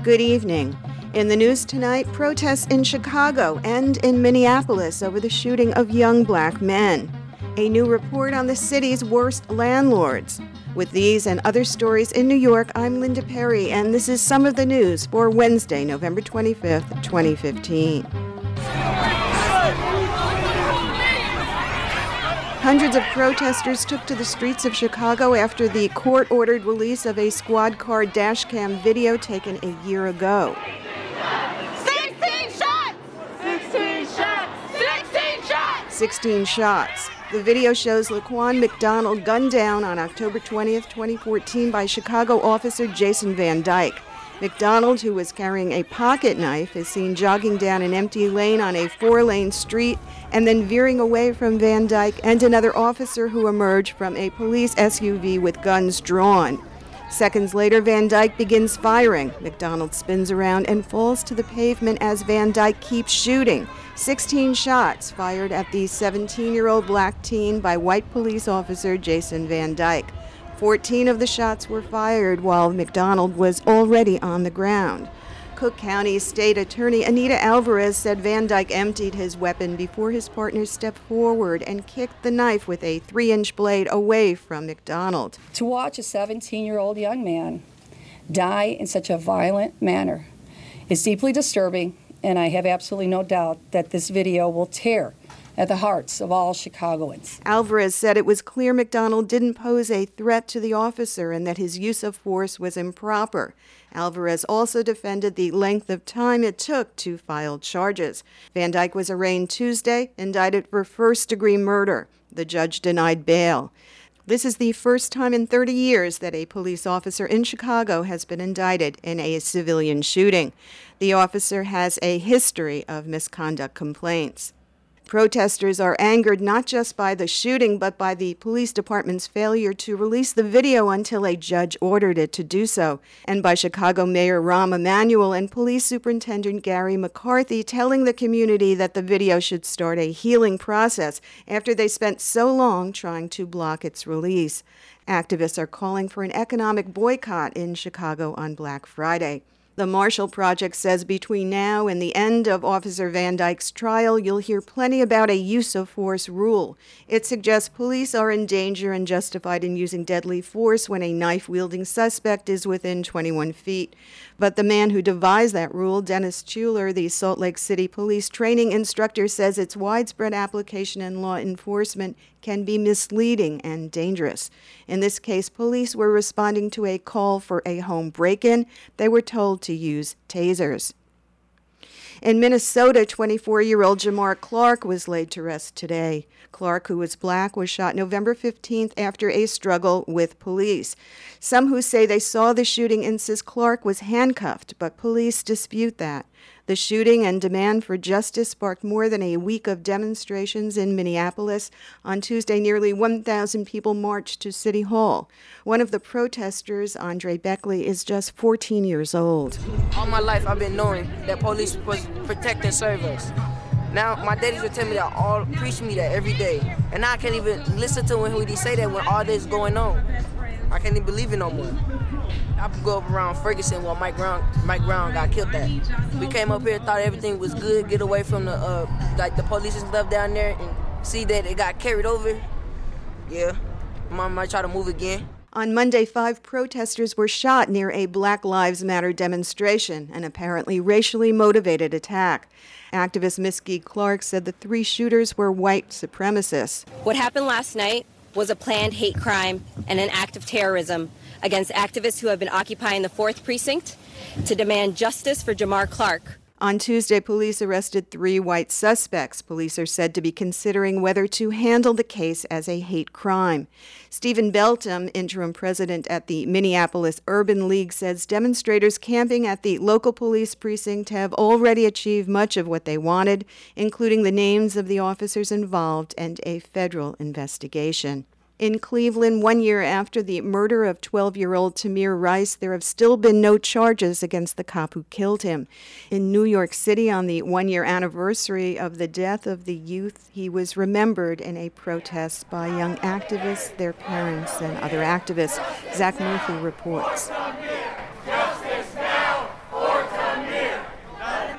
Good evening. In the news tonight, protests in Chicago and in Minneapolis over the shooting of young black men. A new report on the city's worst landlords. With these and other stories in New York, I'm Linda Perry, and this is some of the news for Wednesday, November 25th, 2015. Hundreds of protesters took to the streets of Chicago after the court-ordered release of a squad car dash cam video taken a year ago. 16 shots! 16 shots! 16 shots! 16 shots. The video shows Laquan McDonald gunned down on October 20th, 2014 by Chicago officer Jason Van Dyke. McDonald, who was carrying a pocket knife, is seen jogging down an empty lane on a 4-lane street and then veering away from Van Dyke and another officer who emerged from a police SUV with guns drawn. Seconds later, Van Dyke begins firing. McDonald spins around and falls to the pavement as Van Dyke keeps shooting. 16 shots fired at the 17-year-old black teen by white police officer Jason Van Dyke. 14 of the shots were fired while McDonald was already on the ground. Cook County State Attorney Anita Alvarez said Van Dyke emptied his weapon before his partner stepped forward and kicked the knife with a 3-inch blade away from McDonald. To watch a 17-year-old young man die in such a violent manner is deeply disturbing, and I have absolutely no doubt that this video will tear at the hearts of all Chicagoans. Alvarez said it was clear McDonald didn't pose a threat to the officer and that his use of force was improper. Alvarez also defended the length of time it took to file charges. Van Dyke was arraigned Tuesday, indicted for first-degree murder. The judge denied bail. This is the first time in 30 years that a police officer in Chicago has been indicted in a civilian shooting. The officer has a history of misconduct complaints. Protesters are angered not just by the shooting, but by the police department's failure to release the video until a judge ordered it to do so, and by Chicago Mayor Rahm Emanuel and Police Superintendent Gary McCarthy telling the community that the video should start a healing process after they spent so long trying to block its release. Activists are calling for an economic boycott in Chicago on Black Friday. The Marshall Project says between now and the end of Officer Van Dyke's trial, you'll hear plenty about a use of force rule. It suggests police are in danger and justified in using deadly force when a knife-wielding suspect is within 21 feet. But the man who devised that rule, Dennis Chuler, the Salt Lake City police training instructor, says its widespread application in law enforcement can be misleading and dangerous. In this case, police were responding to a call for a home break-in. They were told to use tasers. In Minnesota, 24-year-old Jamar Clark was laid to rest today. Clark, who was black, was shot November 15th after a struggle with police. Some who say they saw the shooting insist Clark was handcuffed, but police dispute that. The shooting and demand for justice sparked more than a week of demonstrations in Minneapolis. On Tuesday, nearly 1,000 people marched to City Hall. One of the protesters, Andre Beckley, is just 14 years old. All my life I've been knowing that police was protect and serve us. Now my daddies would tell me that, preach me that every day. And now I can't even listen to when he say that when all this is going on. I can't even believe it no more. I go up around Ferguson where Mike Brown got killed at. We came up here, thought everything was good, get away from the police and stuff down there, and see that it got carried over. Yeah, Mom might try to move again. On Monday, 5 protesters were shot near a Black Lives Matter demonstration, an apparently racially motivated attack. Activist Misky Clark said the 3 shooters were white supremacists. What happened last night was a planned hate crime and an act of terrorism against activists who have been occupying the 4th Precinct to demand justice for Jamar Clark. On Tuesday, police arrested 3 white suspects. Police are said to be considering whether to handle the case as a hate crime. Stephen Beltham, interim president at the Minneapolis Urban League, says demonstrators camping at the local police precinct have already achieved much of what they wanted, including the names of the officers involved and a federal investigation. In Cleveland, 1 year after the murder of 12-year-old Tamir Rice, there have still been no charges against the cop who killed him. In New York City, on the 1-year anniversary of the death of the youth, he was remembered in a protest by young activists, their parents, and other activists. Zach Murphy reports. Justice now or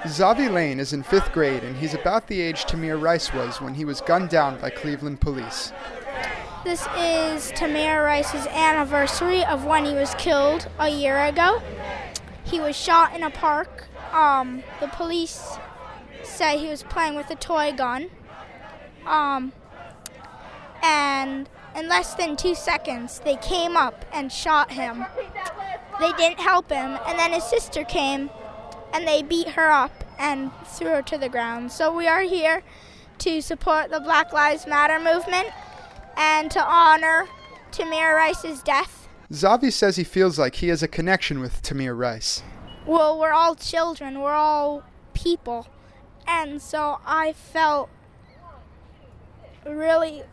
Zavi Lane is in 5th grade, and he's about the age Tamir Rice was when he was gunned down by Cleveland police. This is Tamir Rice's anniversary of when he was killed a year ago. He was shot in a park. The police say he was playing with a toy gun. And in less than 2 seconds, they came up and shot him. They didn't help him, and then his sister came, and they beat her up and threw her to the ground. So we are here to support the Black Lives Matter movement and to honor Tamir Rice's death. Zavi says he feels like he has a connection with Tamir Rice. Well, we're all children, we're all people, and so I felt really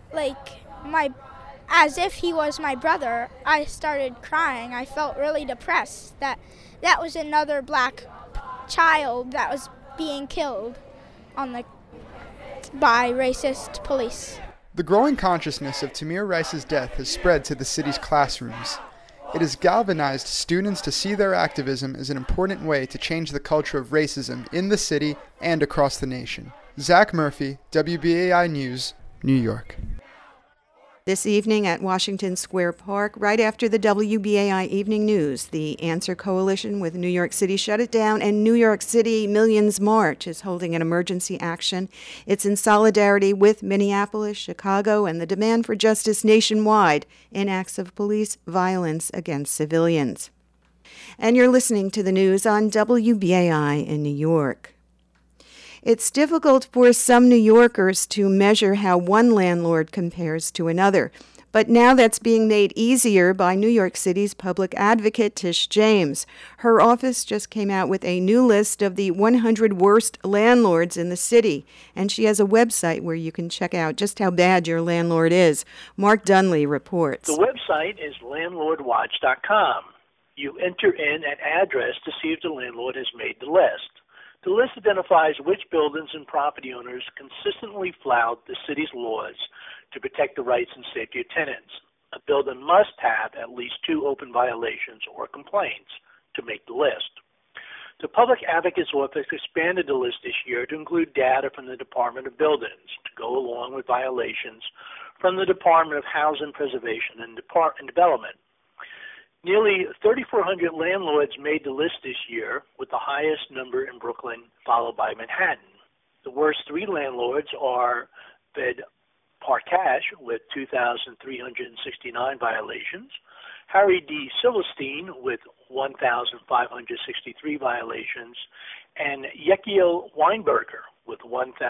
as if he was my brother. I started crying. I felt really depressed that was another black child that was being killed by racist police. The growing consciousness of Tamir Rice's death has spread to the city's classrooms. It has galvanized students to see their activism as an important way to change the culture of racism in the city and across the nation. Zach Murphy, WBAI News, New York. This evening at Washington Square Park, right after the WBAI Evening News, the Answer Coalition with New York City Shut It Down and New York City Millions March is holding an emergency action. It's in solidarity with Minneapolis, Chicago, and the demand for justice nationwide in acts of police violence against civilians. And you're listening to the news on WBAI in New York. It's difficult for some New Yorkers to measure how one landlord compares to another, but now that's being made easier by New York City's public advocate, Tish James. Her office just came out with a new list of the 100 worst landlords in the city, and she has a website where you can check out just how bad your landlord is. Mark Dunley reports. The website is landlordwatch.com. You enter in an address to see if the landlord has made the list. The list identifies which buildings and property owners consistently flout the city's laws to protect the rights and safety of tenants. A building must have at least 2 open violations or complaints to make the list. The Public Advocate's Office expanded the list this year to include data from the Department of Buildings to go along with violations from the Department of Housing Preservation and Development. Nearly 3,400 landlords made the list this year, with the highest number in Brooklyn, followed by Manhattan. The worst 3 landlords are Ved Parkash, with 2,369 violations, Harry D. Silverstein, with 1,563 violations, and Yechiel Weinberger, with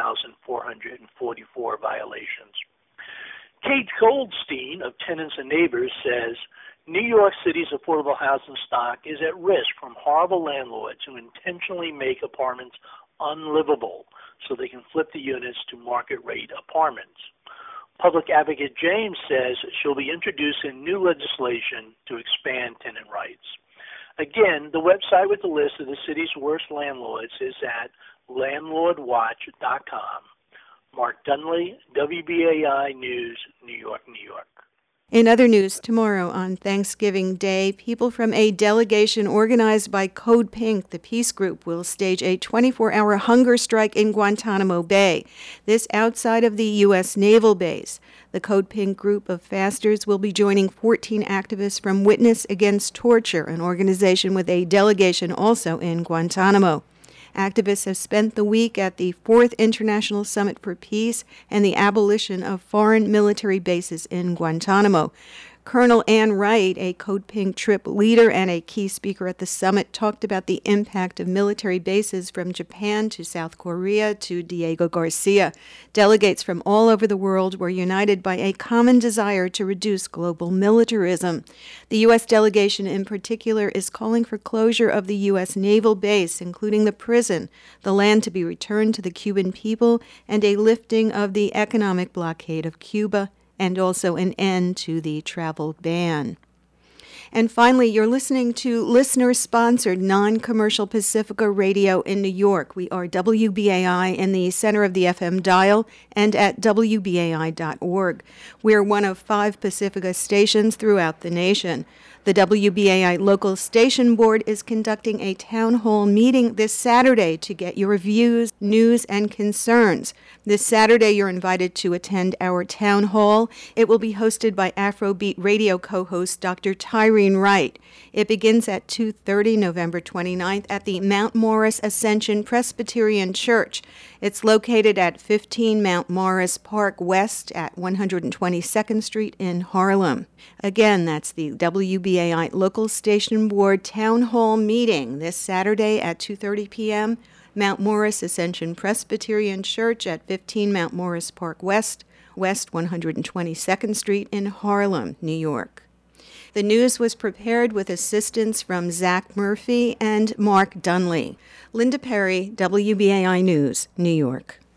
1,444 violations. Kate Goldstein of Tenants and Neighbors says, New York City's affordable housing stock is at risk from horrible landlords who intentionally make apartments unlivable so they can flip the units to market-rate apartments. Public Advocate James says she'll be introducing new legislation to expand tenant rights. Again, the website with the list of the city's worst landlords is at landlordwatch.com. Mark Dunley, WBAI News, New York, New York. In other news, tomorrow on Thanksgiving Day, people from a delegation organized by Code Pink, the peace group, will stage a 24-hour hunger strike in Guantanamo Bay. This outside of the U.S. Naval Base. The Code Pink group of fasters will be joining 14 activists from Witness Against Torture, an organization with a delegation also in Guantanamo. Activists have spent the week at the 4th International Summit for Peace and the abolition of foreign military bases in Guantanamo. Colonel Ann Wright, a Code Pink trip leader and a key speaker at the summit, talked about the impact of military bases from Japan to South Korea to Diego Garcia. Delegates from all over the world were united by a common desire to reduce global militarism. The U.S. delegation in particular is calling for closure of the U.S. naval base, including the prison, the land to be returned to the Cuban people, and a lifting of the economic blockade of Cuba, and also an end to the travel ban. And finally, you're listening to listener-sponsored non-commercial Pacifica Radio in New York. We are WBAI in the center of the FM dial and at WBAI.org. We're one of 5 Pacifica stations throughout the nation. The WBAI Local Station Board is conducting a town hall meeting this Saturday to get your views, news, and concerns. This Saturday, you're invited to attend our town hall. It will be hosted by Afrobeat radio co-host Dr. Tyreen Wright. It begins at 2:30 November 29th at the Mount Morris Ascension Presbyterian Church. It's located at 15 Mount Morris Park West at 122nd Street in Harlem. Again, that's the WBAI Local Station Board Town Hall meeting this Saturday at 2:30 p.m. Mount Morris Ascension Presbyterian Church at 15 Mount Morris Park West, West 122nd Street in Harlem, New York. The news was prepared with assistance from Zach Murphy and Mark Dunley. Linda Perry, WBAI News, New York.